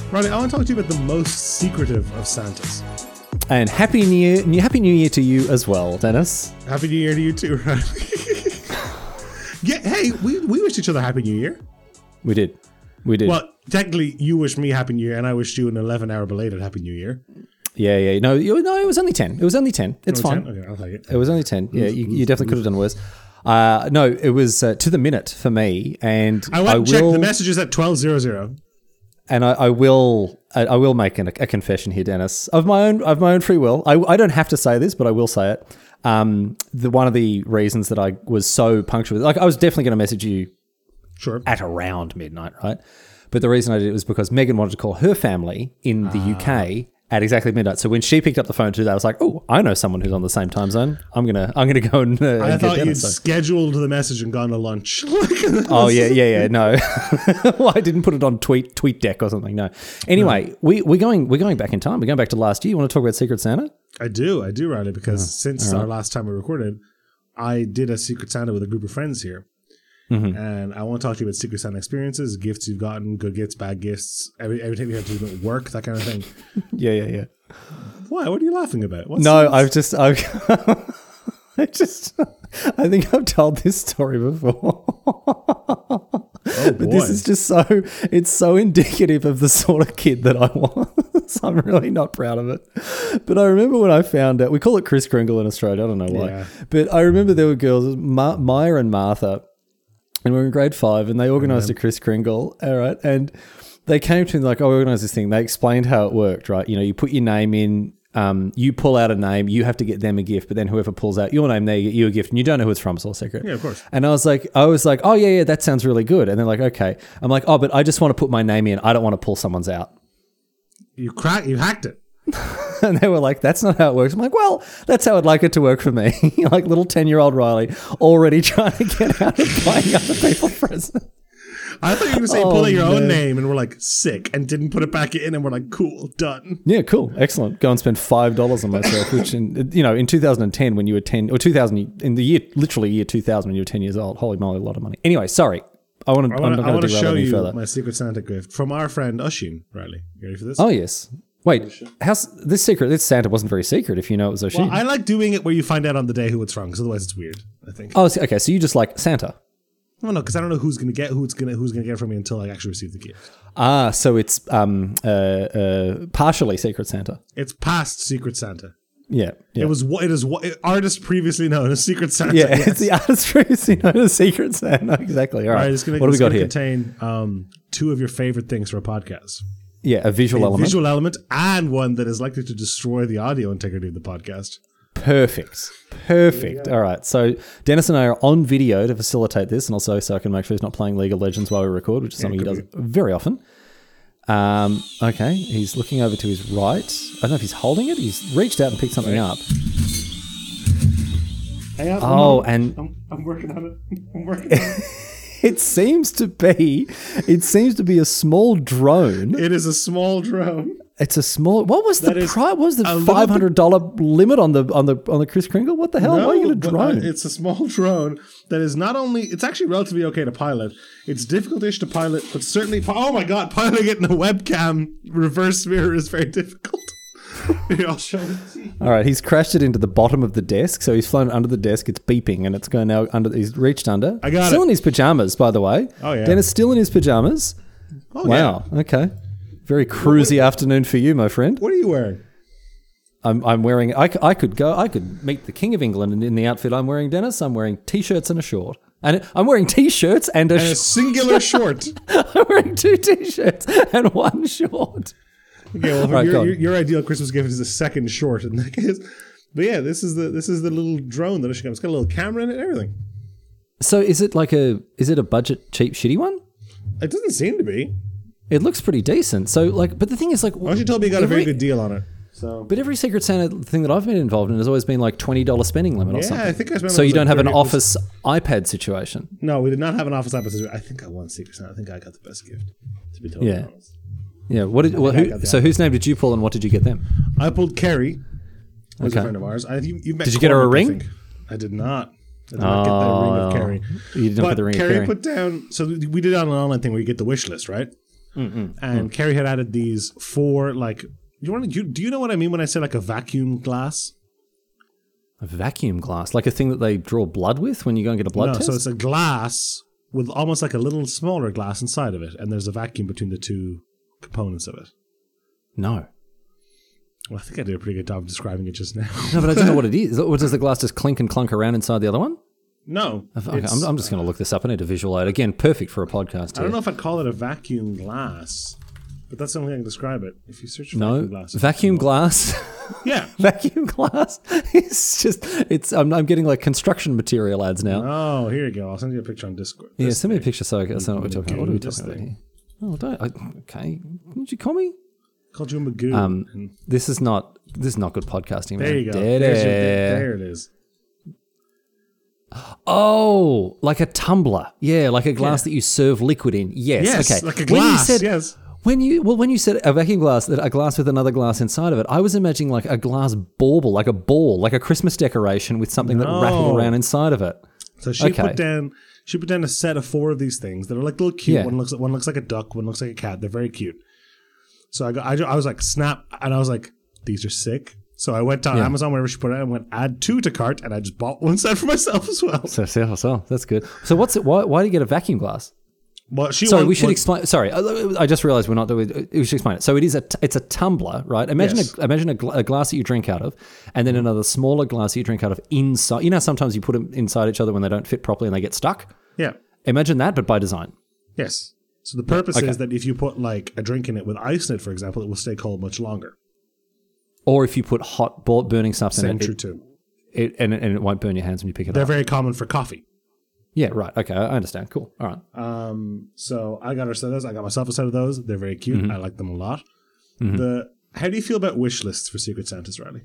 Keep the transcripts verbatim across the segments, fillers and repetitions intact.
Ronnie, I want to talk to you about the most secretive of Santas. And happy new year, new happy new year to you as well, Dennis. Happy New Year to you too, right? Yeah, hey, we, we wished each other Happy New Year. We did. We did. Well, technically, you wished me Happy New Year, and I wished you an eleven-hour belated Happy New Year. Yeah, yeah. No, you, no, it was only ten. It was only ten. It's Oh, fine. ten? Okay, I'll take it. It was only ten. Yeah, you, you definitely could have done worse. Uh, no, it was uh, to the minute for me, and I went I and checked will, the messages at twelve hundred. and I, I will, I, I will make an, a confession here, Dennis, of my own, of my own free will. I, I don't have to say this, but I will say it. Um, the one of the reasons that I was so punctual, like I was definitely going to message you, Sure. at around midnight, right? But the reason I did it was because Megan wanted to call her family in the U K at exactly midnight. So when she picked up the phone to do that, I was like, "Oh, I know someone who's on the same time zone. I'm gonna, I'm gonna go and." Uh, I and thought get you'd Dennis, so. scheduled the message and gone to lunch. Oh yeah, yeah, yeah. No, well, I didn't put it on tweet tweet deck or something. No. Anyway, no. we we're going we're going back in time. We're going back to last year. You want to talk about Secret Santa? I do, I do, Riley, because oh, since right. our last time we recorded, I did a Secret Santa with a group of friends here. Mm-hmm. And I want to talk to you about Secret Santa experiences, gifts you've gotten, good gifts, bad gifts, every, everything you have to do at work, that kind of thing. yeah, yeah, yeah. Why? What are you laughing about? What's no, this? I've just, I've, I just, I think I've told this story before. Oh, but this is just so, it's so indicative of the sort of kid that I was. I'm really not proud of it. But I remember when I found out, we call it Kris Kringle in Australia, I don't know why. Yeah. But I remember there were girls, Ma- Maya and Martha, and we were in grade five, and they organised a Kris Kringle, all right, and they came to me like, oh, we organised this thing. They explained how it worked, right? You know, you put your name in, um, you pull out a name, you have to get them a gift, but then whoever pulls out your name, they get you a gift, and you don't know who it's from, it's all secret. Yeah, of course. And I was like, I was like, oh, yeah, yeah, that sounds really good. And they're like, okay. I'm like, oh, but I just want to put my name in. I don't want to pull someone's out. You crack, you hacked it. And they were like, that's not how it works. I'm like, well, that's how I'd like it to work for me. Like little ten-year-old Riley already trying to get out of playing other people's presents. I thought you were going to say oh, pull out your man. own name, and we're like, sick, and didn't put it back in, and we're like, cool, done. Yeah, cool, excellent. Go and spend five dollars on myself, which, in, you know, in two thousand ten when you were ten, or two thousand, in the year, literally year two thousand when you were ten years old. Holy moly, a lot of money. Anyway, sorry. I want to, I wanna, I'm not going to show you further. my Secret Santa gift from our friend Oshin, Riley. You ready for this? Oh, yes. Wait, how's this secret? This Santa wasn't very secret if you know it was Oshin. Well, I like doing it where you find out on the day who it's from, because otherwise it's weird, I think. Oh, okay, so you just like Santa. Oh no, because I don't know who's gonna get who's gonna who's gonna get it from me until I actually receive the gift. Ah, so it's um uh, uh partially Secret Santa. It's past Secret Santa. Yeah, yeah. It was what it is what artist previously known as Secret Santa. Yeah, yes. it's the artist previously known as Secret Santa. Exactly. All right. Right, it's gonna, what do we it's got gonna here? Contain um, two of your favorite things for a podcast. Yeah, a visual a element. visual element, and one that is likely to destroy the audio integrity of the podcast. Perfect. Perfect. All right. So Dennis and I are on video to facilitate this, and also so I can make sure he's not playing League of Legends while we record, which is something yeah, he does be. very often. Um, okay. He's looking over to his right. I don't know if he's holding it. He's reached out and picked something right. up. Hang on, oh, I'm, and I'm, I'm working on it. I'm working on it. It seems to be, it seems to be a small drone. It is a small drone. It's a small. What was the price? What was the five hundred dollar limit on the on the on the Kris Kringle? What the hell? No, Why are you going to drone? Uh, it's a small drone that is not only. It's actually relatively okay to pilot. It's difficult-ish to pilot, but certainly. Oh my god, piloting it in a webcam reverse mirror is very difficult. Here, I'll show it to you. All right, he's crashed it into the bottom of the desk, so he's flown under the desk. It's beeping, and it's going now under. He's reached under. I got still it. in his pajamas, by the way. Oh yeah, Dennis still in his pajamas. Oh wow. Yeah. Okay. Very cruisy what, afternoon for you, my friend. What are you wearing? I'm I'm wearing. I, I could go. I could meet the King of England, and in the outfit I'm wearing, Dennis, I'm wearing t-shirts and a short, and I'm wearing t-shirts and a, and a sh- singular short. I'm wearing two t-shirts and one short. Okay, well, right, your, your, your ideal Christmas gift is a second short in that case. But yeah, this is the this is the little drone that it's got a little camera in it and everything. So is it like a is it a budget cheap shitty one? It doesn't seem to be. It looks pretty decent. So like, but the thing is like, well, she told me you got every, a very good deal on it. So, but every Secret Santa thing that I've been involved in has always been like twenty dollars spending limit or yeah, something. I think I spent. So you don't like have an office iPad situation. No, we did not have an office iPad situation. I think I won Secret Santa. I think I got the best gift. To be totally yeah. honest. Yeah. What did? Well, who, so whose name did you pull, and what did you get them? I pulled Carrie. Who's okay. a friend of ours. I, you, you met did you Cormac, get her a I ring? think. I did not. I did not oh, get that ring of Carrie. You didn't but put the ring Carrie of Carrie. put down. So we did it on an online thing where you get the wish list, right? Mm-mm. And mm. Kerry had added these four, like, you want to, you, do you know what I mean when I say like a vacuum glass? A vacuum glass? Like a thing that they draw blood with when you go and get a blood no, test? So it's a glass with almost like a little smaller glass inside of it, and there's a vacuum between the two components of it. No. Well, I think I did a pretty good job of describing it just now. No, but I don't know what it is. Or does the glass just clink and clunk around inside the other one? No. Okay, I'm, I'm just going to look this up. I need to visualize it. Again, perfect for a podcast here. I don't know if I'd call it a vacuum glass, but that's the only way I can describe it. If you search for no, vacuum glass. Vacuum glass? Yeah. Vacuum glass? It's just, it's. I'm, I'm getting like construction material ads now. Oh, here you go. I'll send you a picture on Discord. Yeah, send me a picture so I can know what we're talking about. What are we talking about here? Oh, don't. I, okay. Did you call me? Called you a Magoo. Um, this is not this is not good podcasting, man. There you go. Dead Your, there it is. Oh, like a tumbler. Yeah, like a glass yeah. that you serve liquid in. Yes. Yes, okay. like a glass. When you said, yes. When you well, when you said a vacuum glass, that a glass with another glass inside of it, I was imagining like a glass bauble, like a ball, like a Christmas decoration with something no. that rattled around inside of it. So she okay. put down she put down a set of four of these things that are like little cute. Yeah. One looks one looks like a duck, one looks like a cat. They're very cute. So I got, I, I was like, snap, and I was like, these are sick. So I went on yeah. Amazon, wherever she put it, and went add two to cart, and I just bought one set for myself as well. So, so, so that's good. So what's it? Why, why do you get a vacuum glass? Well, she sorry, won, we should won, explain. Sorry, I, I just realized we're not doing. We should explain it. So it is a, it's a tumbler, right? Imagine, yes. a, imagine a, gl- a glass that you drink out of, and then another smaller glass that you drink out of inside. You know, sometimes you put them inside each other when they don't fit properly and they get stuck. Yeah. Imagine that, but by design. Yes. So the purpose okay. is that if you put like a drink in it with ice in it, for example, it will stay cold much longer. Or if you put hot burning stuff Same in it, true it, too. It, and, and it won't burn your hands when you pick it They're up. They're very common for coffee. Yeah, right. Okay, I understand. Cool. All right. Um, so I got her a set of those. I got myself a set of those. They're very cute. Mm-hmm. I like them a lot. Mm-hmm. The How do you feel about wish lists for Secret Santas, Riley?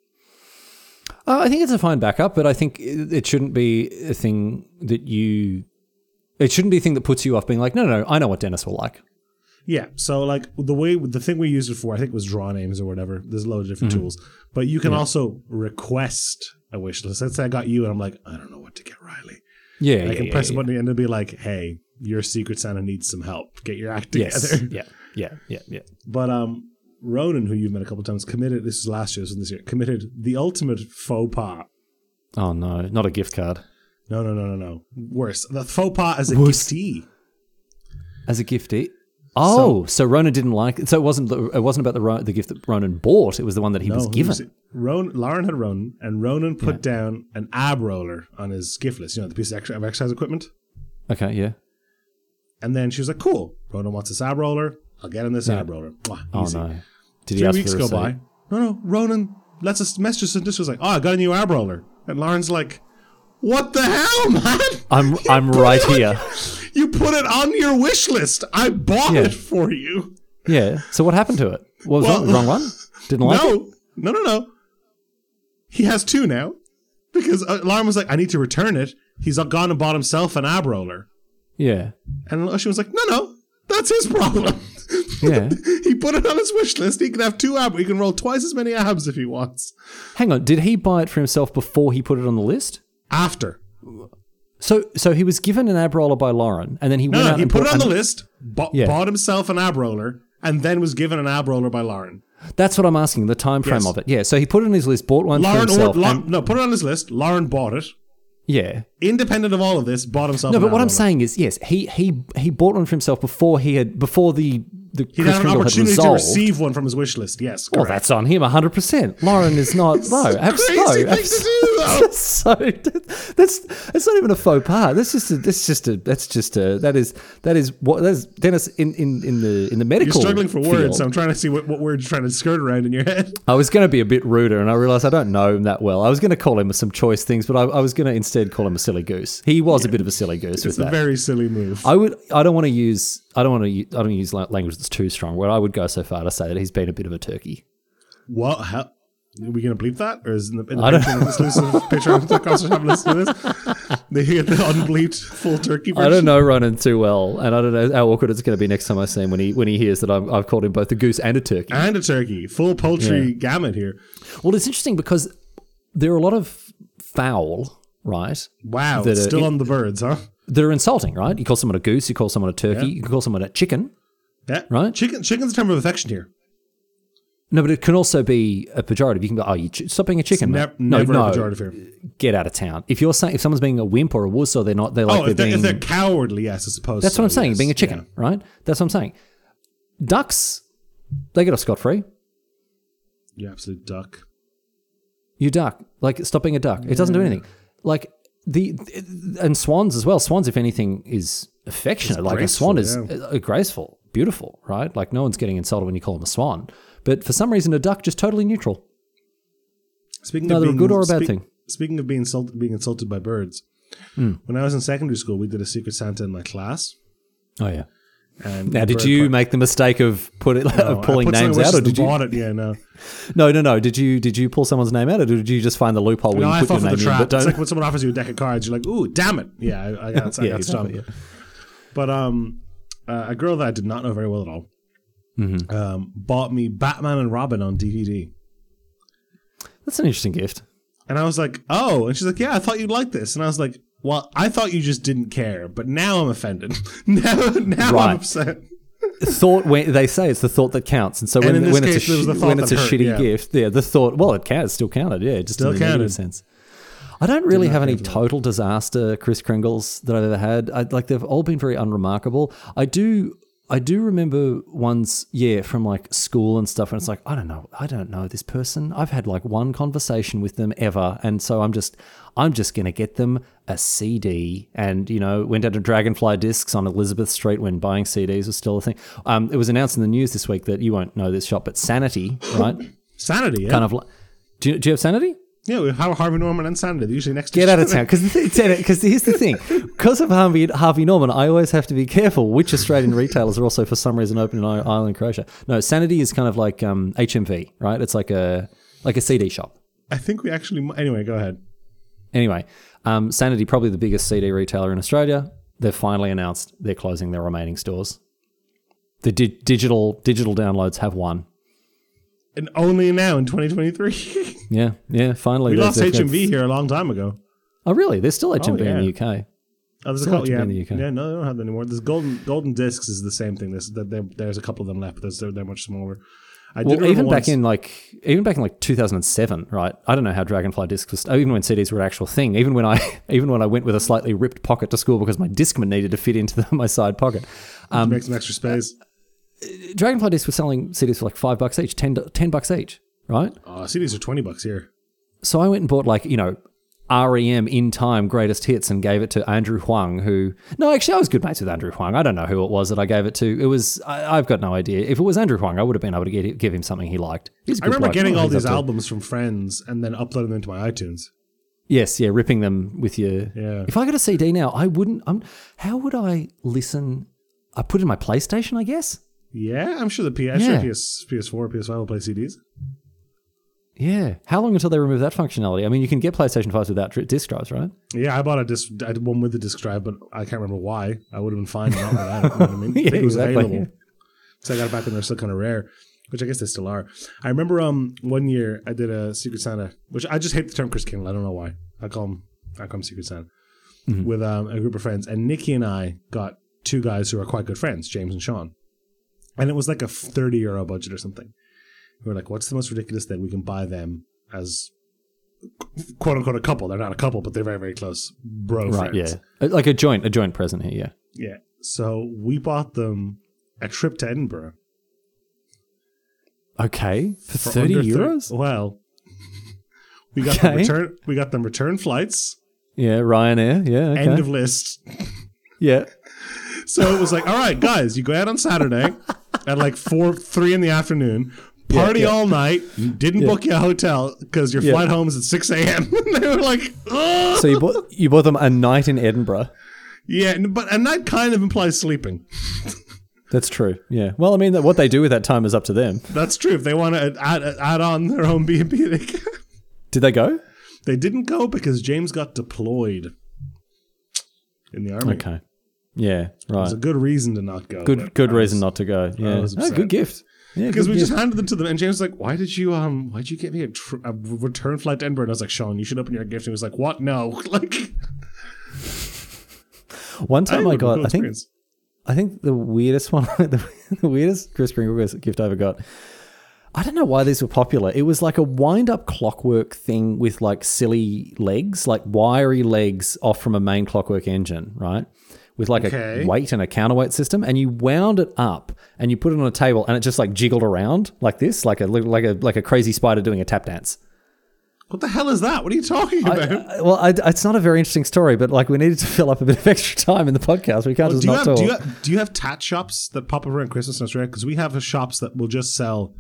Uh, I think it's a fine backup, but I think it, it shouldn't be a thing that you... It shouldn't be a thing that puts you off being like, no, no, no, I know what Dennis will like. Yeah, so like the way the thing we used it for, I think it was draw names or whatever. There's a load of different mm-hmm. tools, but you can yeah. also request a wish list. Let's say I got you, and I'm like, I don't know what to get Riley. Yeah, and yeah, I can yeah, press yeah, a button yeah. and it'll be like, hey, your Secret Santa needs some help. Get your act yes. together. Yeah, yeah, yeah, yeah. But um, Ronan, who you've met a couple of times, committed. This is last year, this was this year. Committed the ultimate faux pas. Oh no, not a gift card. No, no, no, no, no. Worse, the faux pas as a Worse. giftee. As a giftee. Oh, so, so Ronan didn't like it. So it wasn't the, it wasn't about the the gift that Ronan bought. It was the one that he no, was given. Was, Ron, Lauren had Ronan, and Ronan put yeah. down an ab roller on his gift list. You know, the piece of, extra, of exercise equipment. Okay, yeah. And then she was like, "Cool, Ronan wants this ab roller. I'll get him this yeah. ab roller." Mwah, oh easy. no! Did he Three ask weeks for go by. No, no. Ronan lets us message us, and this was like, "Oh, I got a new ab roller," and Lauren's like, "What the hell, man? I'm I'm right here." You put it on your wish list. I bought yeah. it for you. Yeah. So what happened to it? What was well, wrong? Wrong one? Didn't like no, it? No, no, no. He has two now because uh, Lauren was like, I need to return it. He's gone and bought himself an ab roller. Yeah. And she was like, no, no, that's his problem. Yeah. He put it on his wish list. He can have two abs. He can roll twice as many abs if he wants. Hang on. Did he buy it for himself before he put it on the list? After. So so he was given an ab roller by Lauren, and then he no, went no, out he and put it on an- the list, bought, yeah. bought himself an ab roller, and then was given an ab roller by Lauren. That's what I'm asking, the time frame yes. of it. Yeah, so he put it on his list, bought one Lauren for himself. Or, La- and- no, put it on his list. Lauren bought it. Yeah. Independent of all of this, bought himself No, an but ab what roller. I'm saying is, yes, he he he bought one for himself before he had, before the... The he Chris had an Kringle opportunity had to resolved. receive one from his wish list. Yes, correct. Well, that's on him one hundred percent. Lauren is not. No, absolutely. Crazy thing to do, though. That's so. That's that's not even a faux pas. That's just a. That's just a. That's just a. That is. That is what. That is Dennis in, in, in the in the medical. You're struggling for field. words. So I'm trying to see what, what words you're trying to skirt around in your head. I was going to be a bit ruder, and I realized I don't know him that well. I was going to call him some choice things, but I, I was going to instead call him a silly goose. He was yeah. a bit of a silly goose. It's with a that. very silly move. I would. I don't want to use. I don't want to. I don't use language that's too strong. Where I would go so far to say that he's been a bit of a turkey. What? How? Are we going to bleep that? Or is in the, in the I don't Patreon exclusive Patreon podcast have listened to this? They get the unbleeped full turkey version? I don't know Ronan too well, and I don't know how awkward it's going to be next time I see him when he when he hears that I've, I've called him both a goose and a turkey. And a turkey. Full poultry yeah. gamut here. Well, it's interesting because there are a lot of fowl, right? Wow. That still are, on the birds, huh? That are insulting, right? You call someone a goose, you call someone a turkey, yeah. you can call someone a chicken. Yeah. Right? Chicken, chicken's a term of affection here. No, but it can also be a pejorative. You can go, oh, you ch- stop being a chicken. Ne- no, never no, a pejorative here. Get out of town. If you're saying if someone's being a wimp or a wuss, or they're not, they're like oh, they're if they're, being. if they're cowardly, yes, I suppose. That's so, what I'm saying. yes. Being a chicken, yeah. right? That's what I'm saying. Ducks, they get off scot free. You absolute duck. You duck. Like, stop being a duck. It doesn't do anything. Like the and swans as well. Swans, if anything, is affectionate. It's like graceful, a swan is yeah. uh, graceful, beautiful, right? Like no one's getting insulted when you call them a swan. But for some reason, a duck just totally neutral. Speaking Neither of being, a good or a bad spe- thing. Speaking of being insulted, being insulted by birds, mm. when I was in secondary school, we did a Secret Santa in my class. Oh yeah. And now, did you part- make the mistake of put it, no, of pulling names out, or did you? It? Yeah, no. no, no, no. Did you did you pull someone's name out, or did you just find the loophole where no, you I put fell your for name the trap. in? But It's like when someone offers you a deck of cards, you're like, "Ooh, damn it!" Yeah, I, I got, I yeah, got exactly, stung. yeah. But um, uh, a girl that I did not know very well at all mm-hmm. um, bought me Batman and Robin on D V D. That's an interesting gift. And I was like, "Oh," and she's like, "Yeah, I thought you'd like this." And I was like, "Well, I thought you just didn't care, but now I'm offended. now, now right. I'm upset." Thought when they say it's the thought that counts, and so when, and when case, it's a sh- when it's a hurt, shitty yeah. gift, yeah, the thought well, it can, it still counted, yeah, just still in the negative sense. I don't really have any total disaster Kris Kringles that I've ever had. I, like they've all been very unremarkable. I do. I do remember ones, yeah, from like school and stuff, and it's like, I don't know, I don't know this person. I've had like one conversation with them ever, and so I'm just, I'm just gonna get them a C D, and you know, went down to Dragonfly Discs on Elizabeth Street when buying C Ds was still a thing. Um, it was announced in the news this week that you won't know this shop, but Sanity, right? Sanity, yeah. Kind of like, do you, do you have Sanity? Yeah, we have Harvey Norman and Sanity. They're usually next to Get out of town. Because here's the thing. Because of Harvey, Harvey Norman, I always have to be careful which Australian retailers are also for some reason open in Ireland and Croatia. No, Sanity is kind of like um, H M V, right? It's like a like a C D shop. I think we actually... Anyway, go ahead. Anyway, um, Sanity, probably the biggest C D retailer in Australia. They've finally announced they're closing their remaining stores. The di- digital digital downloads have won. And only now in twenty twenty-three. yeah, yeah, finally. We lost H M V here a long time ago. Oh, really? There's still H M V oh, yeah. in the U K. Oh, there's still a couple, yeah. in the U K. Yeah, no, they don't have that anymore. There's Golden Golden Discs is the same thing. There's, there's a couple of them left, but they're, they're much smaller. I well, did even back once, in like even back in like two thousand seven, right? I don't know how Dragonfly Discs was. Even when C Ds were an actual thing. Even when I even when I went with a slightly ripped pocket to school because my Discman needed to fit into the, my side pocket. Um, make some extra space. Uh, Dragonfly Discs were selling C Ds for like five bucks each, ten, ten bucks each, right? Oh, C Ds are twenty bucks here. So I went and bought like you know. R E M In Time Greatest Hits and gave it to Andrew Huang, who... No, actually, I was good mates with Andrew Huang. I don't know who it was that I gave it to. It was... I, I've got no idea. If it was Andrew Huang, I would have been able to get, give him something he liked. He's a I good remember bloke. getting Oh, all he's these up to- albums from friends and then uploading them to my iTunes. Yes, yeah, ripping them with your... Yeah. If I got a C D now, I wouldn't... I'm, how would I listen... I put it in my PlayStation, I guess? Yeah, I'm sure the P S, Yeah. P S, P S four, P S five will play C Ds. Yeah. How long until they remove that functionality? I mean, you can get PlayStation fives without dr- disc drives, right? Yeah, I bought a disc. I did one with the disc drive, but I can't remember why. I would have been fine not with that. You know what I mean? Yeah, I think it was exactly, available. yeah. So I got it back when they're still kind of rare, which I guess they still are. I remember um one year I did a Secret Santa, which I just hate the term Kris Kringle. I don't know why. I call him I call him Secret Santa Mm-hmm. with um, a group of friends, and Nikki and I got two guys who are quite good friends, James and Sean, and it was like a thirty euro budget or something. We were like, "What's the most ridiculous thing we can buy them?" As quote unquote a couple. They're not a couple, but they're very, very close bro Right, friends. yeah. Like a joint a joint present here, yeah. Yeah. So we bought them a trip to Edinburgh. Okay. For, For thirty under thir- euros? Well, we got Okay. them return we got them return flights. Yeah, Ryanair, yeah, okay. End of list. Yeah. So it was like, all right, guys, you go out on Saturday at like four, three in the afternoon, party Yeah, yeah. all night, didn't Yeah. book you a hotel because your Yeah. flight home is at six a.m. They were like, oh. So you bought you bought them a night in Edinburgh. Yeah, but and that kind of implies sleeping. That's true. Yeah. Well, I mean, that what they do with that time is up to them. That's true. If they want to add, add on their own B and B, they can. Did they go? They didn't go because James got deployed in the army. Okay. Yeah. Right. There's a good reason to not go. Good. but Good I reason was- not to go. Yeah. was Oh, upset. good gift. Yeah. Because good we gift. just handed them to them, and James was like, "Why did you um? Why did you get me a, tr- a return flight to Edinburgh?" And I was like, "Sean, you should open your gift." And he was like, "What? No!" Like One time I, remember got. cool I think. experience. I think the weirdest one, the, the weirdest Kris Kringle gift I ever got. I don't know why these were popular. It was like a wind-up clockwork thing with like silly legs, like wiry legs off from a main clockwork engine, right? With like okay. a weight and a counterweight system, and you wound it up and you put it on a table, and it just like jiggled around like this, like a like a like a crazy spider doing a tap dance. What the hell is that? What are you talking about? I, I, well, I, it's not a very interesting story, but like we needed to fill up a bit of extra time in the podcast. We can't well, just not have, talk. Do you, have, do you have tat shops that pop up around Christmas in Australia? Because we have shops that will just sell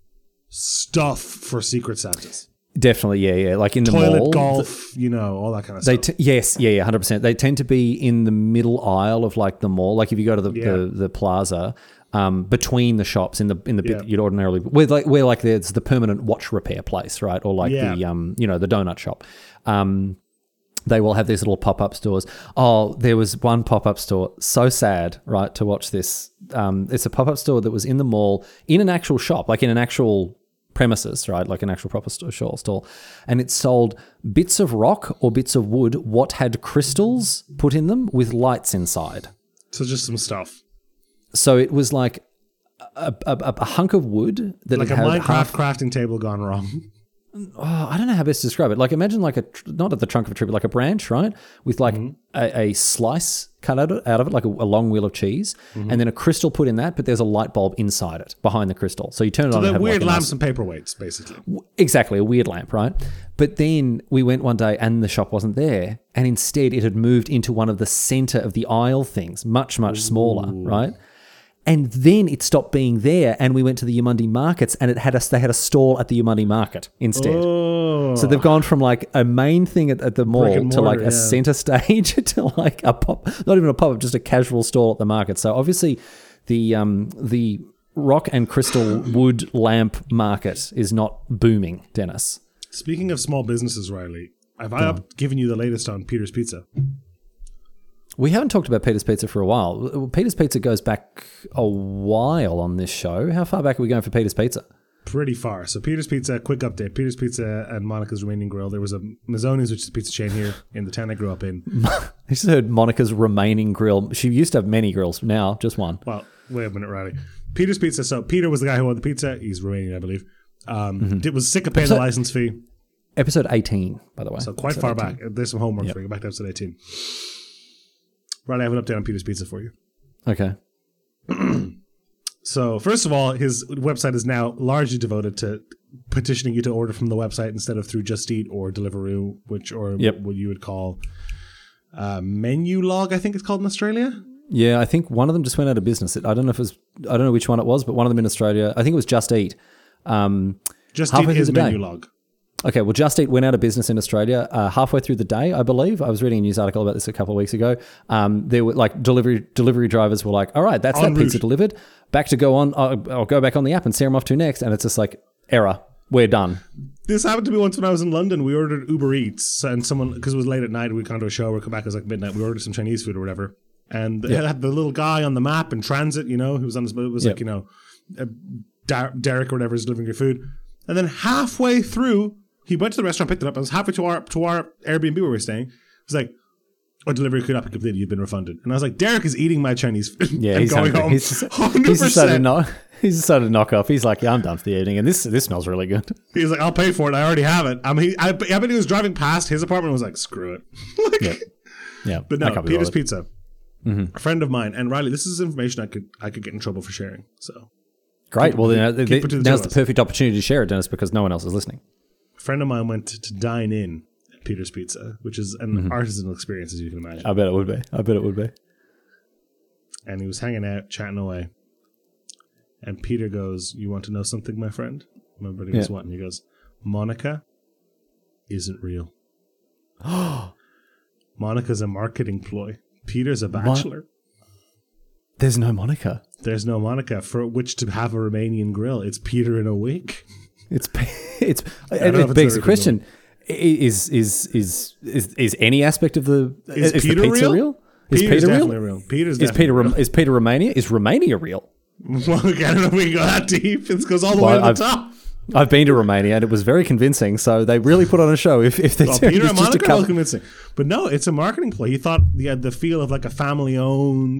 stuff for Secret Santas. Definitely, yeah, yeah. Like in the toilet mall, golf, you know, all that kind of they stuff. T- yes, yeah, yeah, hundred percent. They tend to be in the middle aisle of like the mall. Like if you go to the yeah. the, the plaza, um, between the shops in the in the bit yeah. that you'd ordinarily where like where like there's the permanent watch repair place, right? Or like yeah. the um, you know, the donut shop. Um, they will have these little pop up stores. Oh, there was one pop up store. So sad, right? To watch this. Um, it's a pop up store that was in the mall in an actual shop, like in an actual premises, right? Like an actual proper store, stall. And it sold bits of rock or bits of wood, what had crystals put in them with lights inside. So just some stuff. So it was like a, a, a hunk of wood that like a had Minecraft half, crafting table gone wrong. Oh, I don't know how best to describe it. Like imagine like a, not at the trunk of a tree, but like a branch, right? With like mm-hmm. a, a slice cut out of, out of it, like a, a long wheel of cheese, mm-hmm. and then a crystal put in that, but there's a light bulb inside it, behind the crystal. So you turn it so on. So and have weird like lamps nice, and paperweights, basically. Exactly, a weird lamp, right? But then we went one day and the shop wasn't there, and instead it had moved into one of the center of the aisle things, much, much smaller, Ooh. right? And then it stopped being there, and we went to the Yamundi markets, and it had us. They had a stall at the Yamundi market instead. Oh. So they've gone from like a main thing at, at the mall mortar, to like a yeah. center stage to like a pop, not even a pop up, just a casual stall at the market. So obviously, the um the rock and crystal wood lamp market is not booming, Dennis. Speaking of small businesses, Riley, have I up, given you the latest on Peter's Pizza? We haven't talked about Peter's Pizza for a while. Peter's Pizza goes back a while on this show. How far back are we going for Peter's Pizza? Pretty far. So Peter's Pizza, quick update. Peter's Pizza and Monica's Romanian Grill. There was a Mazzoni's, which is a pizza chain here in the town I grew up in. I just heard Monica's Remaining Grill. She used to have many grills. Now, just one. Well, wait a minute, Riley. Peter's Pizza. So Peter was the guy who owned the pizza. He's Romanian, I believe. Um, mm-hmm. It was sick of paying episode, the license fee. Episode eighteen, by the way. So quite episode far eighteen. back. There's some homework yep. for you. Go back to episode eighteen. Riley, I have an update on Peter's Pizza for you. Okay. So, first of all, his website is now largely devoted to petitioning you to order from the website instead of through Just Eat or Deliveroo, which or yep. what you would call uh, Menulog, I think it's called in Australia. Yeah, I think one of them just went out of business. I don't know if it was, I don't know which one it was, but one of them in Australia, I think it was Just Eat. Um, Just Eat is Menulog. Okay, well, Just Eat went out of business in Australia uh, halfway through the day, I believe. I was reading a news article about this a couple of weeks ago. Um, there were like delivery delivery drivers were like, all right, that's that pizza delivered. Back to go on. I'll, I'll go back on the app and see them off to next. And it's just like, error. We're done. This happened to me once when I was in London. We ordered Uber Eats and someone, because it was late at night, we'd gone to a show, we come back, it was like midnight, we ordered some Chinese food or whatever. And yep. it had the little guy on the map in transit, you know, who was on his, it was yep. like, you know, uh, Dar- Derek or whatever is delivering your food. And then halfway through, he went to the restaurant, picked it up. I was halfway to our to our Airbnb where we were staying. He was like, "Our delivery could not be completed. You've been refunded." And I was like, "Derek is eating my Chinese food yeah, and he's going hungry. home." He's just, hundred he's decided to percent. knock. He's decided to knock off. He's like, "Yeah, I'm done for the evening, and this this smells really good." He's like, "I'll pay for it. I already have it." I mean, he, I, I bet he was driving past his apartment and was like, "Screw it." like, yeah, yeah. But no, Peter's Pizza, mm-hmm. a friend of mine, and Riley. This is information I could I could get in trouble for sharing. So great. Well, then keep, the, keep the now's the perfect opportunity to share it, Dennis, because no one else is listening. A friend of mine went to, to dine in at Peter's Pizza, which is an mm-hmm. artisanal experience, as you can imagine. I bet it would be. I bet it would be. And he was hanging out, chatting away. And Peter goes, "You want to know something, my friend?" My buddy goes, yeah. "What?" And he goes, "Monica isn't real." Monica's a marketing ploy. Peter's a bachelor. Mon- There's no Monica. There's no Monica for which to have a Romanian grill. It's Peter in a wig. It's it's it, it begs the question: is is is is is any aspect of the is, is Peter the pizza real? real? Is Peter's Peter real? real? Peter's is Peter real. is Peter Romania? Is Romania real? Well, I don't know if we can go that deep. It goes all the well, way to the I've, top. I've been to Romania and it was very convincing. So they really put on a show. If if they well, Peter and Monica are convincing, but no, it's a marketing play. He thought he had the feel of like a family-owned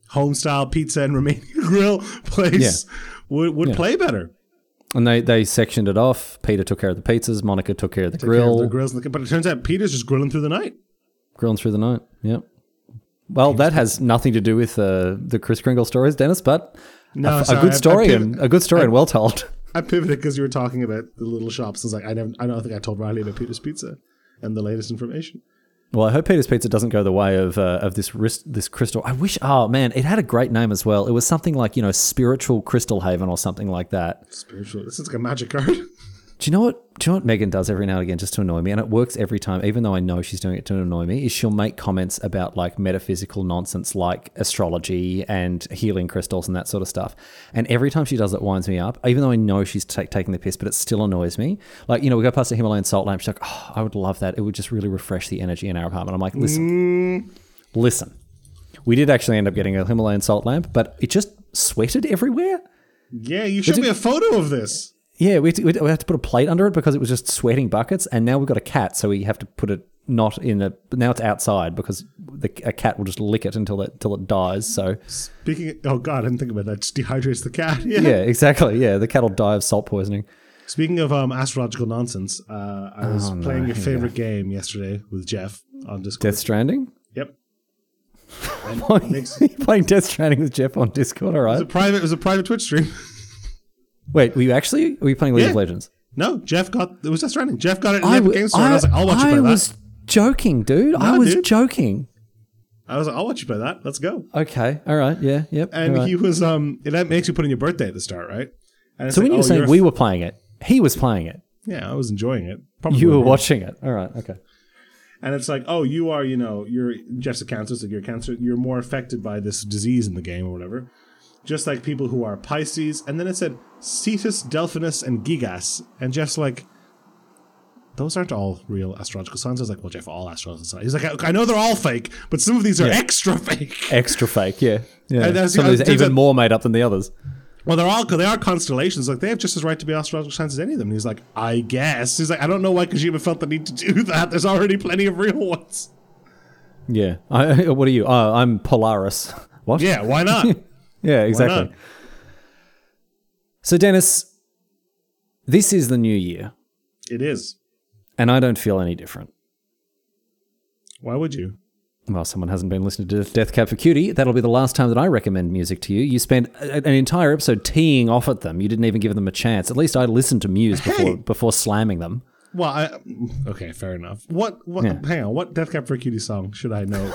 home style pizza and Romanian grill place yeah. would would yeah. play better. And they, they sectioned it off. Peter took care of the pizzas. Monica took care of the took grill. Care of the grills, but it turns out Peter's just grilling through the night. Grilling through the night. Yep. Well, that has nothing to do with uh, the Kris Kringle stories, Dennis, but no, a, sorry, a good story I, I and a good story I, and well told. I pivoted because you were talking about the little shops. I was like, I never, I don't think I told Riley about Peter's Pizza and the latest information. Well, I hope Peter's Pizza doesn't go the way of uh, of this this crystal. I wish. Oh man, it had a great name as well. It was something like you know Spiritual Crystal Haven or something like that. Spiritual. This is like a magic card. Do you know what? Do you know what Megan does every now and again just to annoy me, and it works every time, even though I know she's doing it to annoy me? Is she'll make comments about like metaphysical nonsense, like astrology and healing crystals and that sort of stuff. And every time she does it, winds me up. Even though I know she's t- taking the piss, but it still annoys me. Like you know, we go past the Himalayan salt lamp. She's like, "Oh, I would love that. It would just really refresh the energy in our apartment." I'm like, "Listen, mm. listen. We did actually end up getting a Himalayan salt lamp, but it just sweated everywhere." Yeah, you showed me a photo of this. Yeah, we had, to, we had to put a plate under it because it was just sweating buckets, and now we've got a cat, so we have to put it not in a. Now it's outside because the, a cat will just lick it until it until it dies. So speaking, of, oh god, I didn't think about that. It just dehydrates the cat. Yeah, yeah, exactly. Yeah, the cat will die of salt poisoning. Speaking of um, astrological nonsense, uh, I was oh, playing no, your favorite yeah. game yesterday with Jeff on Discord. Death Stranding. Yep. makes, playing Death Stranding with Jeff on Discord. All right. It was a private. It was a private Twitch stream. Wait, were you actually? Were you playing League yeah. of Legends? No, Jeff got it was Death Stranding. Jeff got it in the Epic Games Store. I, and I was like, I'll watch you play I that. I was joking, dude. No, I was dude. joking. I was like, I'll watch you play that. Let's go. Okay. All right. Yeah. Yep. And right. he was um. It makes you put in your birthday at the start, right? And so like, when you oh, were saying f- we were playing it, he was playing it. Yeah, I was enjoying it. Probably you were more. watching it. All right. Okay. And it's like, oh, you are, you know, you're Jeff's a cancer, so you're cancer. You're more affected by this disease in the game or whatever. Just like people who are Pisces. And then it said Cetus, Delphinus, and Gigas. And Jeff's like, those aren't all real astrological signs. I was like, well, Jeff, all astrological signs. He's like, I know they're all fake, but some of these are yeah. extra fake. Extra fake, yeah. yeah. And some of these are even a, more made up than the others. Well, they're all they are constellations. Like they have just as right to be astrological signs as any of them. And he's like, I guess. He's like, I don't know why Kojima felt the need to do that. There's already plenty of real ones. Yeah. I, what are you? Oh, I'm Polaris. What? Yeah, why not? Yeah, exactly. So, Dennis, this is the new year. It is. And I don't feel any different. Why would you? Well, someone hasn't been listening to Death Cab for Cutie. That'll be the last time that I recommend music to you. You spent an entire episode teeing off at them. You didn't even give them a chance. At least I listened to Muse before hey. before slamming them. Well, I, okay, fair enough. What? what yeah. Hang on. What Death Cab for Cutie song should I know?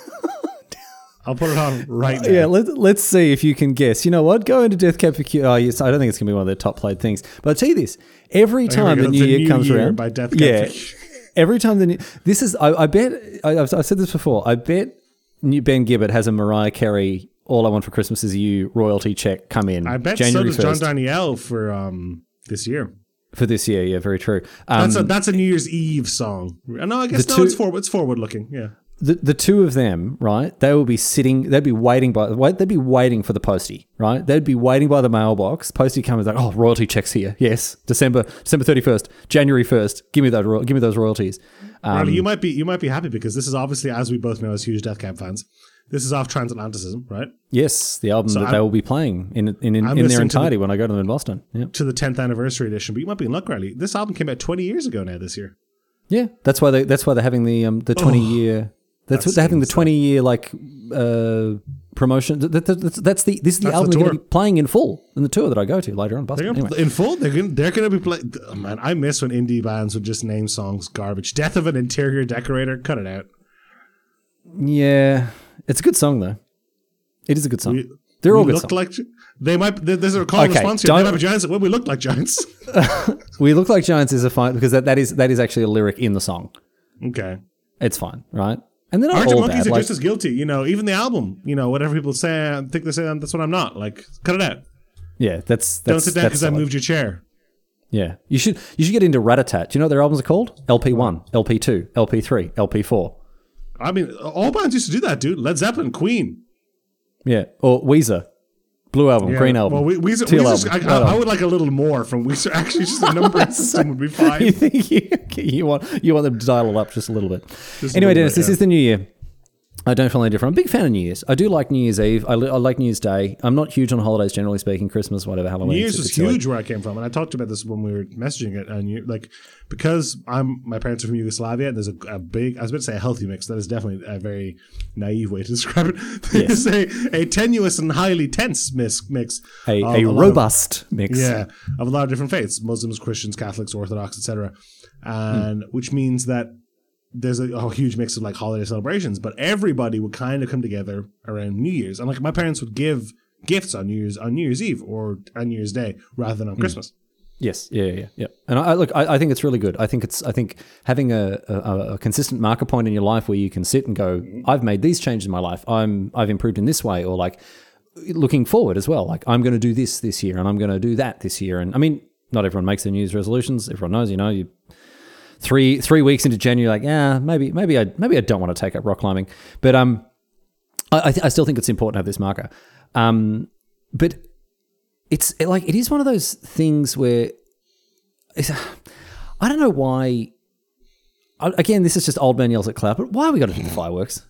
I'll put it on right now. Yeah, let, let's see if you can guess. You know what? Go into Death Cab for Cutie. Oh, yes, I don't think it's going to be one of their top played things. But I'll tell you this. Every time the new the year new comes year around. By Death Cab yeah. for Cutie. Every time the new... This is... I, I bet... I, I've, I've said this before. I bet new Ben Gibbard has a Mariah Carey All I Want for Christmas Is You royalty check come in. I bet January so does John Danielle for um, this year. For this year, yeah, very true. Um, that's, a, that's a New Year's Eve song. No, I guess no, two, it's, forward, it's forward looking, yeah. The the two of them, right? They will be sitting. They'd be waiting by. They'd be waiting for the postie, right? They'd be waiting by the mailbox. Postie comes like, oh, royalty checks here. Yes, December December thirty first, January first. Give me that. Give me those royalties. Um, Riley, you might be you might be happy because this is obviously, as we both know as huge Death Cab fans, this is off Transatlanticism, right? Yes, the album so that I'm, they will be playing in in in, in their entirety the, when I go to them in Boston. Yep. To the tenth anniversary edition, but you might be in luck, Riley. This album came out twenty years ago now. This year. Yeah, that's why they. That's why they're having the um the twenty oh. year. That's, that's what they're having the twenty year like uh, promotion. That, that, that's, that's the this is the that's album the they're going to be playing in full in the tour that I go to later on. They're gonna, anyway. In full, they're going they're going to be playing. Oh, man, I miss when indie bands would just name songs garbage. Death of an Interior Decorator, cut it out. Yeah, it's a good song though. It is a good song. We, they're we all good look songs. Like, they might. There's a call okay, response here. They might be giants. Well, we look like giants. We look like giants is a fine because that, that is that is actually a lyric in the song. Okay, it's fine, right? And then Arctic all Monkeys bad. are like, just as guilty, you know. Even the album, you know, whatever people say, I think they say that's what I'm not. Like, cut it out. Yeah, that's, that's don't sit down because I moved your chair. Yeah, you should you should get into Rat-a-Tat. Do you know what their albums are called? L P one, L P two, L P three, L P four. I mean, all bands used to do that, dude. Led Zeppelin, Queen. Yeah, or Weezer. Blue album, yeah. Green album. Well, Weezer, Weezer's, album, I, I, I would like a little more from Weezer. Actually, just a number system would be fine. You think you, you want you want them to dial it up just a little bit. Just anyway, little Dennis, bit, this yeah. is the new year. I don't feel any different. I'm a big fan of New Year's. I do like New Year's Eve. I, li- I like New Year's Day. I'm not huge on holidays, generally speaking. Christmas, whatever, Halloween. New Year's was huge where I came from, and I talked about this when we were messaging it. And you, like, because I'm, my parents are from Yugoslavia, and there's a, a big, I was about to say a healthy mix. That is definitely a very naive way to describe it. There's yes. a, a tenuous and highly tense mix. mix a a, a robust of, mix. Yeah, of a lot of different faiths: Muslims, Christians, Catholics, Orthodox, et cetera. And hmm. which means that there's a, a huge mix of like holiday celebrations, but everybody would kind of come together around New Year's, and like my parents would give gifts on New Year's on New Year's Eve or on New Year's Day rather than on mm. Christmas. Yes, yeah, yeah, yeah. And I look, I, I think it's really good. I think it's, I think having a, a, a consistent marker point in your life where you can sit and go, I've made these changes in my life. I'm, I've improved in this way, or like looking forward as well. Like I'm going to do this this year, and I'm going to do that this year. And I mean, not everyone makes their New Year's resolutions. Everyone knows, you know, you. Three three weeks into January, like, yeah, maybe maybe I maybe I don't want to take up rock climbing, but um, I I, th- I still think it's important to have this marker, um, but it's it, like it is one of those things where it's, I don't know why. Again, this is just old man yells at cloud, but why are we got to do the fireworks?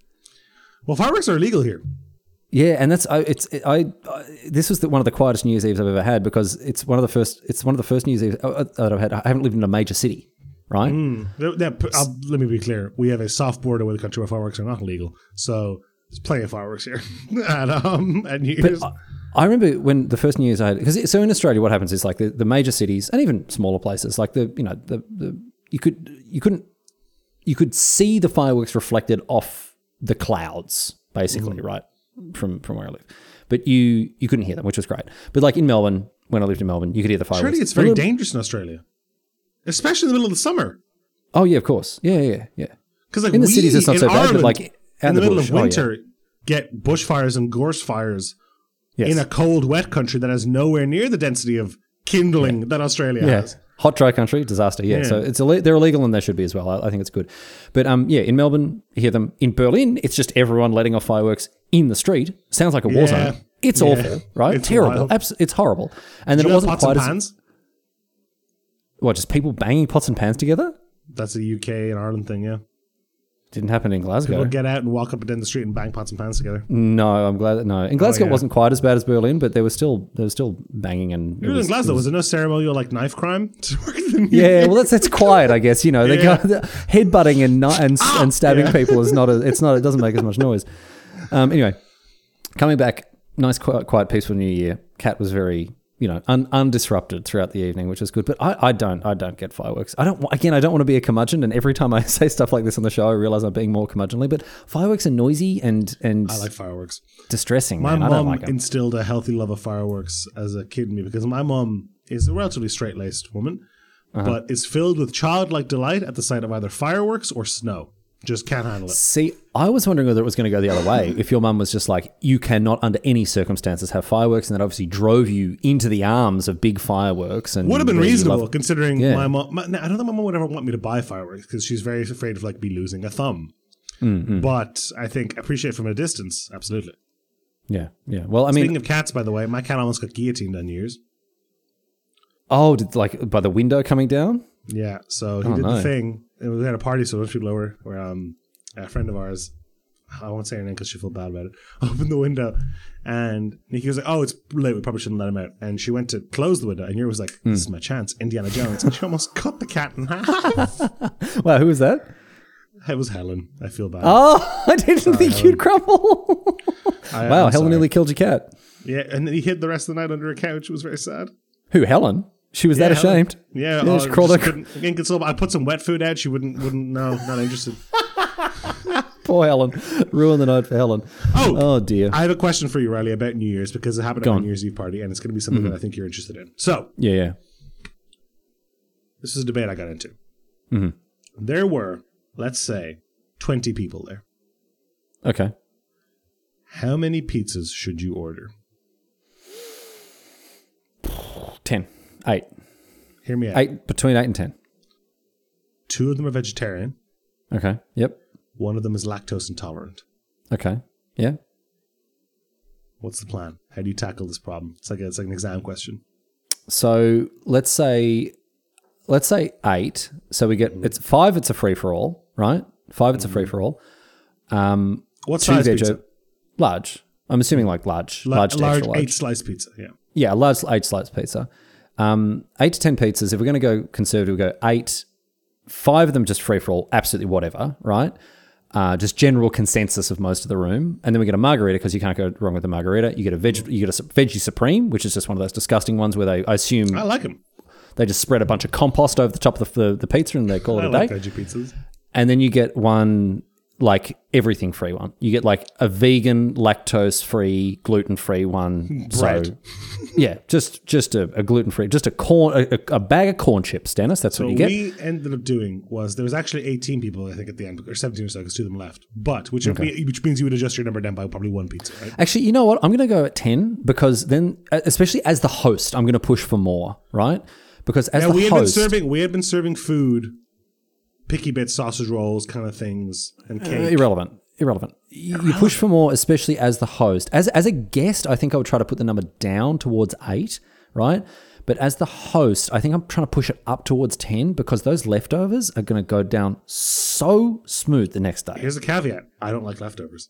Well, fireworks are illegal here. Yeah, and that's I, it's it, I, I. This was the, one of the quietest New Year's Eves I've ever had because it's one of the first. It's one of the first New Year's Eves that I've had. I haven't lived in a major city. Right. Mm. Now, I'll, let me be clear. We have a soft border with a country where fireworks are not illegal, so there's plenty of fireworks here. and, um, and New Year's. I, I remember when the first New Year's I had, because so in Australia, what happens is like the, the major cities and even smaller places, like the you know the, the you could you couldn't you could see the fireworks reflected off the clouds, basically, mm. right from from where I live, but you you couldn't hear them, which was great. But like in Melbourne, when I lived in Melbourne, you could hear the fireworks. Surely it's very dangerous in Australia. Especially in the middle of the summer. Oh yeah, of course. Yeah, yeah, yeah. Because like in the we, cities, it's not so bad. But like in the, the middle bush, of winter, oh, yeah. get bushfires and gorse fires yes. in a cold, wet country that has nowhere near the density of kindling yeah. that Australia yeah. has. Hot, dry country, disaster. Yeah, yeah. So it's Ill- they're illegal and they should be as well. I, I think it's good. But um, yeah, in Melbourne, you hear them. In Berlin, it's just everyone letting off fireworks in the street. Sounds like a war yeah. zone. It's yeah. awful, right? It's terrible. Abs- it's horrible. And Do then you it wasn't pots quite and as. Pans? What, just people banging pots and pans together? That's a U K and Ireland thing, yeah. Didn't happen in Glasgow. People would get out and walk up and down the street and bang pots and pans together. No, I'm glad that no. In Glasgow, oh, yeah. it wasn't quite as bad as Berlin, but there was still there was still banging and. Even in Glasgow, was, was there no ceremonial like knife crime? yeah, well, that's that's quiet, I guess. You know, they yeah. go headbutting and and, ah, and stabbing yeah. people is not. A, it's not. It doesn't make as much noise. Um. Anyway, coming back, nice, quiet, quiet, peaceful New Year. Kat was very. You know, un, undisrupted throughout the evening, which is good. But I, I don't, I don't get fireworks. I don't. Again, I don't want to be a curmudgeon. And every time I say stuff like this on the show, I realize I'm being more curmudgeonly. But fireworks are noisy and and I like fireworks. Distressing. My man. mom I don't like them. instilled a healthy love of fireworks as a kid in me because my mom is a relatively straight laced woman, uh-huh. but is filled with childlike delight at the sight of either fireworks or snow. Just can't handle it. See, I was wondering whether it was going to go the other way. If your mum was just like, you cannot under any circumstances have fireworks, and that obviously drove you into the arms of big fireworks. And would have been reasonable love- considering yeah. my mom. My, I don't think my mom would ever want me to buy fireworks because she's very afraid of like me losing a thumb. Mm-hmm. But I think appreciate from a distance, absolutely. Yeah, yeah. Well, I Speaking mean, of cats, by the way, my cat almost got guillotined on New Year's. Oh, did, like by the window coming down? Yeah, so he oh, did no. the thing. And we had a party, so a bunch of people over where um, a friend of ours, I won't say her name because she felt bad about it, opened the window and Nikki was like, oh, it's late, we probably shouldn't let him out. And she went to close the window and Yuri was like, this is my chance, Indiana Jones. And she almost cut the cat in half. Wow, who was that? It was Helen. I feel bad. Oh, I didn't sorry, think Helen. You'd crumble. I, wow, I'm Helen sorry. nearly killed your cat. Yeah, and then he hid the rest of the night under a couch. It was very sad. Who, Helen? She was yeah, that ashamed? Helen. Yeah, yeah oh, she crawled her. Inconsolable. I put some wet food out. She wouldn't, wouldn't, no, not interested. Poor Helen. Ruined the night for Helen. Oh, oh dear. I have a question for you, Riley, about New Year's because it happened Go at my on. New Year's Eve party and it's going to be something mm-hmm. that I think you're interested in. So, yeah, yeah. This is a debate I got into. Mm-hmm. There were, let's say, twenty people there. Okay. How many pizzas should you order? Ten. Eight. Hear me out. Eight, between eight and ten. Two of them are vegetarian. Okay. Yep. One of them is lactose intolerant. Okay. Yeah. What's the plan? How do you tackle this problem? It's like a, it's like an exam question. So let's say, let's say eight. So we get it's five. It's a free for all, right? Five. It's mm-hmm. a free for all. Um, what size veg- pizza? Large. I'm assuming like large. La- large, large, large. eight slice pizza, yeah. Yeah, large eight slice pizza. Um, eight to ten pizzas. If we're going to go conservative, we go eight, five of them just free for all, absolutely whatever, right? Uh, just general consensus of most of the room. And then we get a margarita because you can't go wrong with a margarita. You get a veg, you get a veggie supreme, which is just one of those disgusting ones where they, I assume, I like them. They just spread a bunch of compost over the top of the, the, the pizza and they call it I a like day. veggie pizzas. And then you get one, like everything free one. You get like a vegan, lactose free, gluten free one. Bread. So, yeah, just just a, a gluten free, just a corn, a, a bag of corn chips, Dennis. That's So what what you get. we ended up doing was there was actually eighteen people, I think, at the end, or seventeen or so, because two of them left. But which Okay. which means you would adjust your number down by probably one pizza, right? Actually, you know what? I'm going to go at ten because then, especially as the host, I'm going to push for more, right? Because as Now, the we had host, been serving we had been serving food, picky bits, sausage rolls, kind of things, and uh, cake. irrelevant. Irrelevant. You, you push for more, especially as the host. As as a guest, I think I would try to put the number down towards eight, right? But as the host, I think I'm trying to push it up towards ten because those leftovers are going to go down so smooth the next day. Here's a caveat: I don't like leftovers.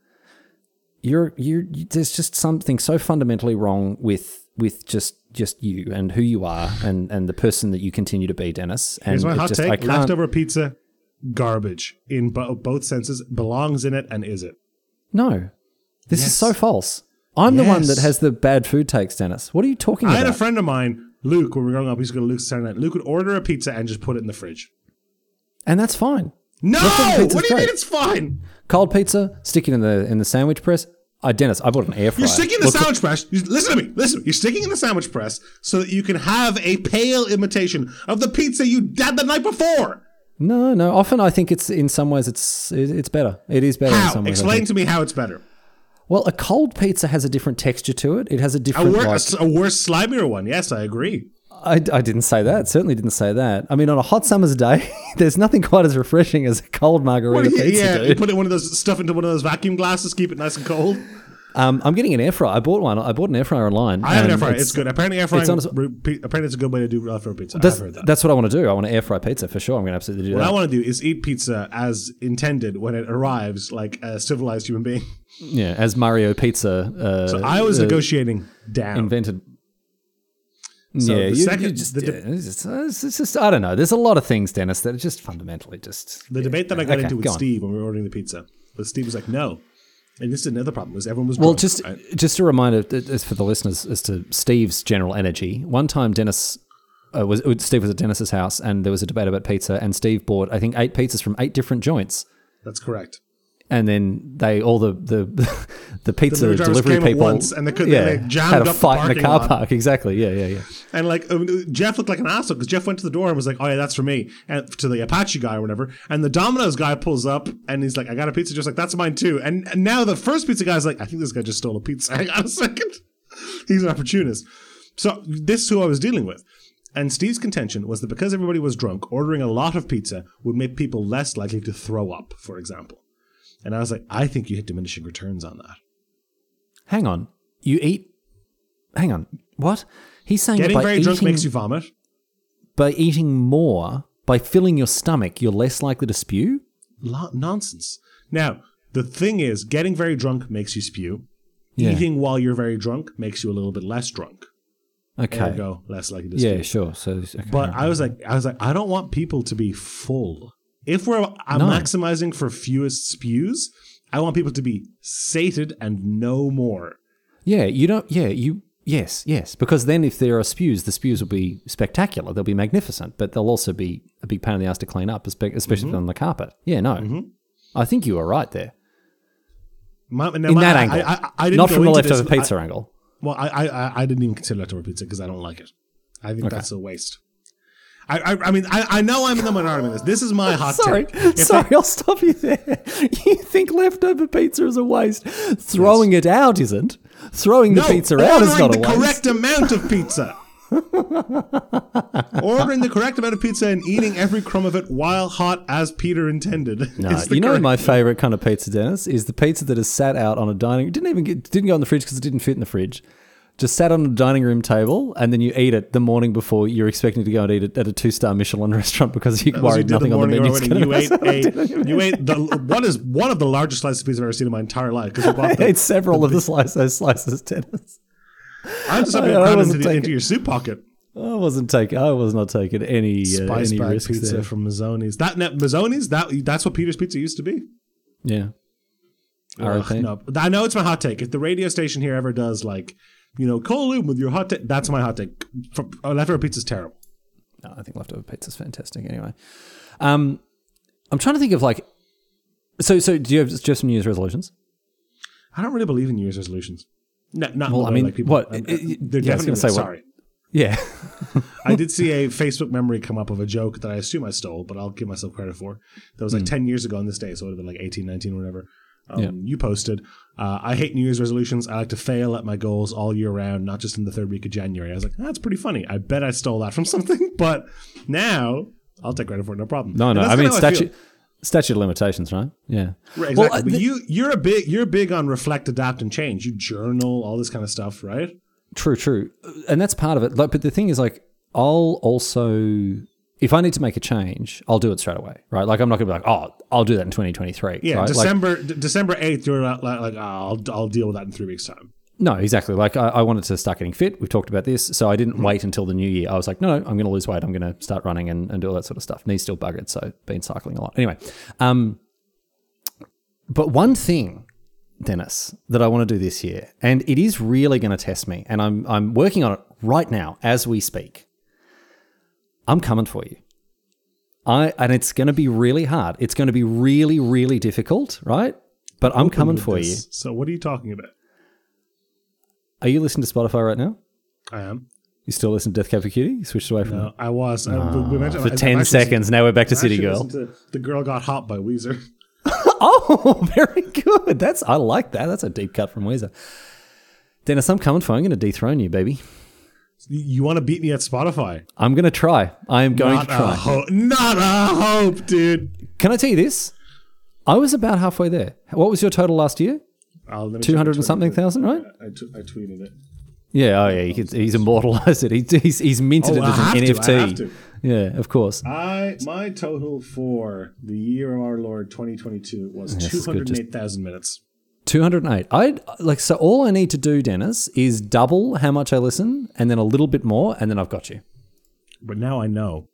You're you're you, there's just something so fundamentally wrong with with just just you and who you are and and the person that you continue to be, Dennis. And Here's my it hot just, I take: can't- leftover pizza, garbage in bo- both senses. Belongs in it and is it? No, this Yes. is so false. I'm the one Yes. that has the bad food takes, Dennis. What are you talking I about? had a friend of mine, Luke, when we were growing up. We used to go to Luke's Saturday night. Luke would order a pizza and just put it in the fridge. and that's fine. No, Leftover pizza's what do you great. mean it's fine? Cold pizza, stick it in the in the sandwich press. I Dennis, I bought an air fryer. You're sticking in the Look- sandwich press. You, listen to me. Listen. You're sticking in the sandwich press so that you can have a pale imitation of the pizza you had the night before. No, no. Often I think it's in some ways it's it, it's better. It is better in How? some ways. I Explain think. to me how it's better. Well, a cold pizza has a different texture to it. It has a A, different. wor- like, a, a worse, slimier one. Yes, I agree. I, I didn't say that. Certainly didn't say that. I mean, on a hot summer's day, there's nothing quite as refreshing as a cold margarita yeah, pizza. yeah, dude. you put it in one of those stuff into one of those vacuum glasses, keep it nice and cold. Um, I'm getting an air fryer. I bought one. I bought an air fryer online. I have an and air fryer. It's, it's good. Apparently, air frying. it's on a- apparently, it's a good way to do leftover pizza. That's, I've heard that. that's what I want to do. I want to air fry pizza for sure. I'm going to absolutely do What that. I want to do is eat pizza as intended when it arrives, like a civilized human being. Yeah, as Mario Pizza. Uh, So I was uh, negotiating down. invented. So yeah, the you, second- you just, the de- yeah, it's, just, it's it's just I don't know. There's a lot of things, Dennis, that are just fundamentally just The yeah. debate that I got Okay, into with go on. Steve when we were ordering the pizza, but Steve was like, "No," and this is another problem was everyone was Well, drunk, just right? just a reminder uh, as for the listeners as to Steve's general energy. One time, Dennis uh, was Steve was at Dennis's house, and there was a debate about pizza, and Steve bought I think eight pizzas from eight different joints, That's correct. and then they all the the the pizza The drivers delivery came at people once, and they couldn't- yeah, they jammed had up a the fight in the parking car lot. park. Exactly. Yeah, yeah, yeah. And like um, Jeff looked like an asshole because Jeff went to the door and was like, "Oh yeah, that's for me," and to the Apache guy or whatever. And the Domino's guy pulls up and he's like, "I got a pizza," just like that's mine too. And, and now the first pizza guy's like, "I think this guy just stole a pizza." Hang on a second, he's an opportunist. So this is who I was dealing with. And Steve's contention was that because everybody was drunk, ordering a lot of pizza would make people less likely to throw up, for example. And I was like, I think you hit diminishing returns on that. Hang on, you eat. Hang on, what? He's saying that Getting by very eating, drunk makes you vomit. by eating more, by filling your stomach, you're less likely to spew. Lo- nonsense. Now, the thing is, getting very drunk makes you spew. Yeah. Eating while you're very drunk makes you a little bit less drunk. Okay. Ergo, less likely to spew. Yeah, sure. So, okay. But I was like, I was like, I don't want people to be full. If we're I'm No. maximizing for fewest spews, I want people to be sated and no more. yeah, you don't. Yeah, you. Yes, yes. Because then, if there are spews, the spews will be spectacular. They'll be magnificent, but they'll also be a big pain in the ass to clean up, espe- especially Mm-hmm. on the carpet. Yeah, no. I think you were right there My, now in my- that I- angle, I, I, I didn't not go from the into this- leftover pizza I- angle. Well, I, I I didn't even consider leftover pizza because I don't like it. I think that's a waste. I I, I mean I, I know I'm in the minority in this. This is my hot Sorry, take. If sorry, I'll stop you there. You think leftover pizza is a waste? Throwing it out isn't. Throwing the No, pizza out is ordering not a the waste. correct amount of pizza. Ordering the correct amount of pizza and eating every crumb of it while hot as Peter intended. No, is the you know correct- my favorite kind of pizza, Dennis, is the pizza that is sat out on a dining. It didn't even get, didn't go in the fridge because it didn't fit in the fridge. just sat on a dining room table, and then you eat it the morning before you're expecting to go and eat it at a two-star Michelin restaurant because you worried nothing on the menu is going to you ate a, you ate the what is one of the largest slices of pizza I've ever seen in my entire life. Because I the, ate several the, of the slices, those slices, Dennis. I just having a into, the, into your soup pocket. I wasn't taking. I was not taking any uh, spice any bag risks pizza there. from Mazzoni's. That Mazzoni's that that's what Peter's Pizza used to be. Yeah. Ugh, no, I know it's my hot take. If the radio station here ever does like, you know, call in with your hot take, that's my hot take. From, uh, leftover pizza's terrible. No, I think leftover pizza's fantastic. Anyway, um, I'm trying to think of like, so so do you have, do you have some New Year's resolutions? I don't really believe in New Year's resolutions. No, not well. I mean, like people, what? I'm, It, they're yeah, definitely say sorry. What, yeah, I did see a Facebook memory come up of a joke that I assume I stole, but I'll give myself credit for. That was like mm. ten years ago on this day, so it would have been like eighteen, nineteen, or whatever. Um, yeah. You posted, uh, I hate New Year's resolutions. I like to fail at my goals all year round, not just in the third week of January. I was like, that's pretty funny. I bet I stole that from something, but now I'll take credit for it, no problem. No, no, I mean, statute, I statute of limitations, right? Yeah. Right, exactly. Well, uh, but th- you, you're, a big, you're big on reflect, adapt, and change. You journal, all this kind of stuff, right? True, true. And that's part of it. Like, but the thing is, like, I'll also... If I need to make a change, I'll do it straight away, right? Like I'm not going to be like, oh, I'll do that in twenty twenty-three. Yeah, right? December like, D- December eighth, you're like, like oh, I'll I'll deal with that in three weeks' time. No, exactly. Like I, I wanted to start getting fit. We've talked about this, so I didn't mm-hmm. wait until the new year. I was like, no, no, I'm going to lose weight. I'm going to start running and, and do all that sort of stuff. Knees still buggered, so been cycling a lot. Anyway, um, but one thing, Dennis, that I want to do this year, and it is really going to test me, and I'm I'm working on it right now as we speak. I'm coming for you. I, and it's going to be really hard. It's going to be really, really difficult, right? But I'm coming for this. you. So what are you talking about? Are you listening to Spotify right now? I am. You still listen to Death Cab for Cutie? You switched away from no, it? I was. Oh, I, we mentioned, for I, ten seconds, now we're back to I City Girl. To The Girl Got Hot by Weezer. Oh, very good. That's I like that. That's a deep cut from Weezer. Dennis, I'm coming for you. I'm going to dethrone you, baby. You want to beat me at Spotify? I'm going to try. I am going not to try. A ho- not a hope, dude. Can I tell you this? I was about halfway there. What was your total last year? two hundred and something thousand, right? I, t- I tweeted it. Yeah, oh yeah, he could, he's immortalized it. He, he's he's minted oh, it as an N F T. To, I have to. Yeah, of course. I my total for the year of our Lord twenty twenty-two was yes, two hundred eight thousand minutes. two hundred eight. I like so all I need to do, Dennis, is double how much I listen and then a little bit more and then I've got you. But now I know.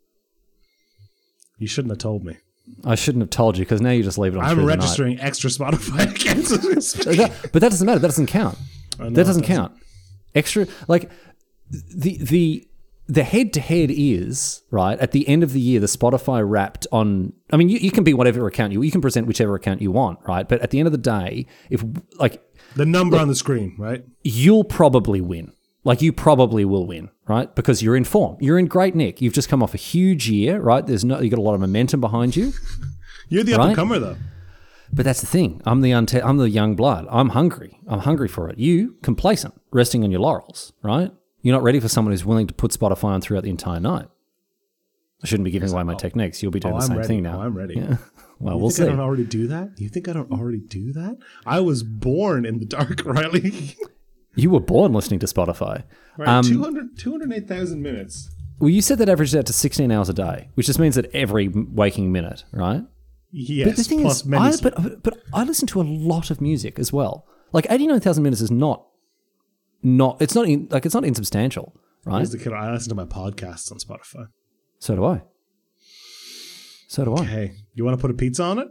You shouldn't have told me. I shouldn't have told you because now you just leave it on. I'm registering extra Spotify accounts. But that doesn't matter. That doesn't count. That doesn't, doesn't count. Extra like the the the head to head is right at the end of the year. The Spotify Wrapped on. I mean, you, you can be whatever account you you can present whichever account you want, right? But at the end of the day, if like the number look, on the screen, right, you'll probably win. Like you probably will win, right? Because you're in form. You're in great nick. You've just come off a huge year, right? There's no you got a lot of momentum behind you. You're the up and comer though. But that's the thing. I'm the unte- I'm the young blood. I'm hungry. I'm hungry for it. You complacent, resting on your laurels, right? You're not ready for someone who's willing to put Spotify on throughout the entire night. I shouldn't be giving away my techniques. You'll be doing oh, the I'm same ready. thing now. Oh, I'm ready. Yeah. Well, you we'll think see. I don't already do that? You think I don't already do that? I was born in the dark, Riley. You were born listening to Spotify. Right, um, two hundred, two hundred eight thousand minutes. Well, you said that averaged out to sixteen hours a day, which just means that every waking minute, right? Yes, but the thing plus is, many I, but, but I listen to a lot of music as well. Like eighty-nine thousand minutes is not, not it's not in, like it's not insubstantial, right? Here's the kid. I listen to my podcasts on Spotify. So do I. So do I. Okay, you want to put a pizza on it?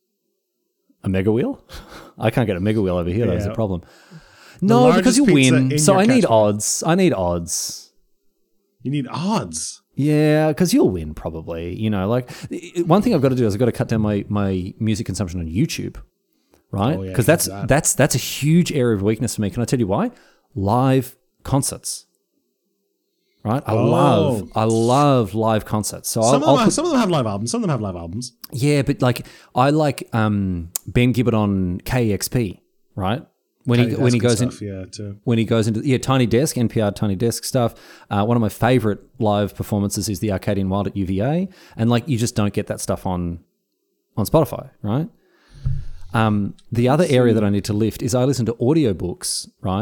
A mega wheel? I can't get a mega wheel over here. Yeah. That's a problem. No, because you win. So I need odds. I need odds. You need odds? Yeah, because you'll win probably. You know, like one thing I've got to do is I've got to cut down my, my music consumption on YouTube, right? Because oh, yeah, that's that. that's that's a huge area of weakness for me. Can I tell you why? Live concerts, right? I oh. love I love live concerts. So some, I'll, of them I'll have, put, some of them have live albums. Some of them have live albums. Yeah, but like I like um, Ben Gibbard on K E X P, right? When Tiny he when he goes stuff, in, yeah, too. when he goes into yeah, Tiny Desk, N P R Tiny Desk stuff. Uh, one of my favorite live performances is the Arcadian Wild at U V A, and like you just don't get that stuff on on Spotify, right? Um, the other area that I need to lift is I listen to audiobooks, right?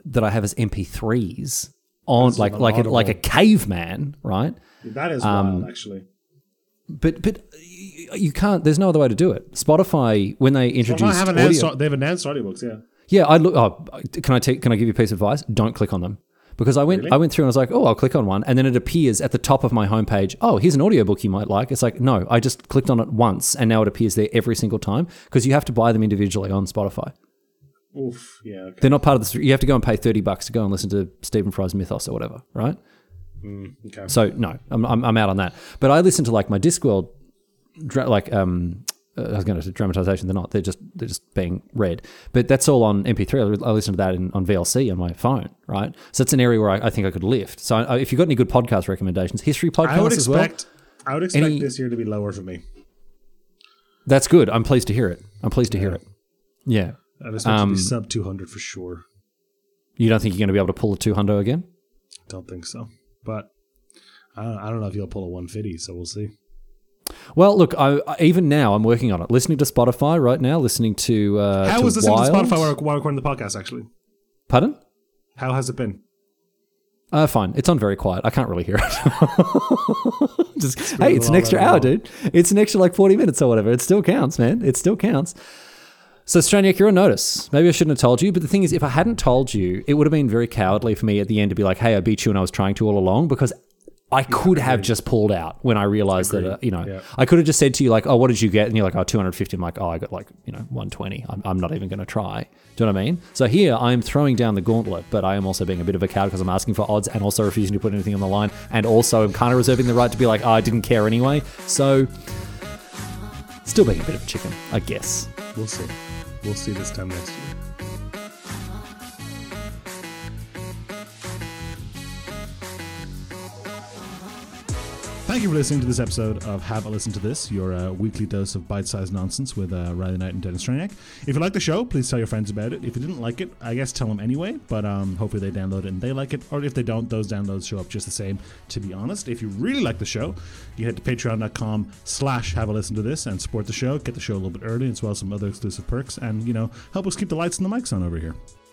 that I have as M P threes on, like like a, like a caveman, right? That is um, wild, actually. But but you can't. There's no other way to do it. Spotify, when they introduced, have audio, announced, they have announced audiobooks. Yeah. Yeah, I look. Oh, can I take? Can I give you a piece of advice? Don't click on them. Because I went, really? I went through and I was like, oh, I'll click on one, and then it appears at the top of my homepage. Oh, here's an audiobook you might like. It's like, no, I just clicked on it once, and now it appears there every single time because you have to buy them individually on Spotify. Oof, yeah. Okay. They're not part of the. You have to go and pay thirty bucks to go and listen to Stephen Fry's Mythos or whatever, right? Mm, okay. So no, I'm, I'm I'm out on that. But I listen to like my Discworld, like um. I was going to say dramatization. They're not. They're just they're just being read. But that's all on M P three. I listen to that in, on V L C on my phone, right? So it's an area where I, I think I could lift. So I, if you've got any good podcast recommendations, history podcasts I would as well. Expect, I would expect any, this year to be lower for me. That's good. I'm pleased to hear it. I'm pleased yeah. to hear it. Yeah. I'd expect um, to be sub two hundred for sure. You don't think you're going to be able to pull a two hundred again? Don't think so. But I don't, I don't know if you'll pull a one fifty, so we'll see. Well, look, I, I, even now I'm working on it. Listening to Spotify right now, listening to uh, How to was listening Wild. to Spotify while, while recording the podcast, actually? Pardon? How has it been? Uh, fine. It's on very quiet. I can't really hear it. Just, hey, it's an extra hour, dude. It's an extra like forty minutes or whatever. It still counts, man. It still counts. So, Straniak, you're on notice. Maybe I shouldn't have told you, but the thing is, if I hadn't told you, it would have been very cowardly for me at the end to be like, hey, I beat you and I was trying to all along, because I could yeah, have just pulled out when I realized that, uh, you know, yeah. I could have just said to you like, oh, what did you get? And you're like, oh, two hundred fifty. I'm like, oh, I got like, you know, one twenty. I'm, I'm not even going to try. Do you know what I mean? So here I'm throwing down the gauntlet, but I am also being a bit of a coward because I'm asking for odds and also refusing to put anything on the line. And also I'm kind of reserving the right to be like, oh, I didn't care anyway. So still being a bit of a chicken, I guess. We'll see. We'll see this time next year. Thank you for listening to this episode of Have a Listen to This, your uh, weekly dose of bite-sized nonsense with uh, Riley Knight and Dennis Straniak. If you like the show, please tell your friends about it. If you didn't like it, I guess tell them anyway, but um, hopefully they download it and they like it. Or if they don't, those downloads show up just the same, to be honest. If you really like the show, you head to patreon.com slash have a listen to this and support the show, get the show a little bit early, as well as some other exclusive perks, and, you know, help us keep the lights and the mics on over here.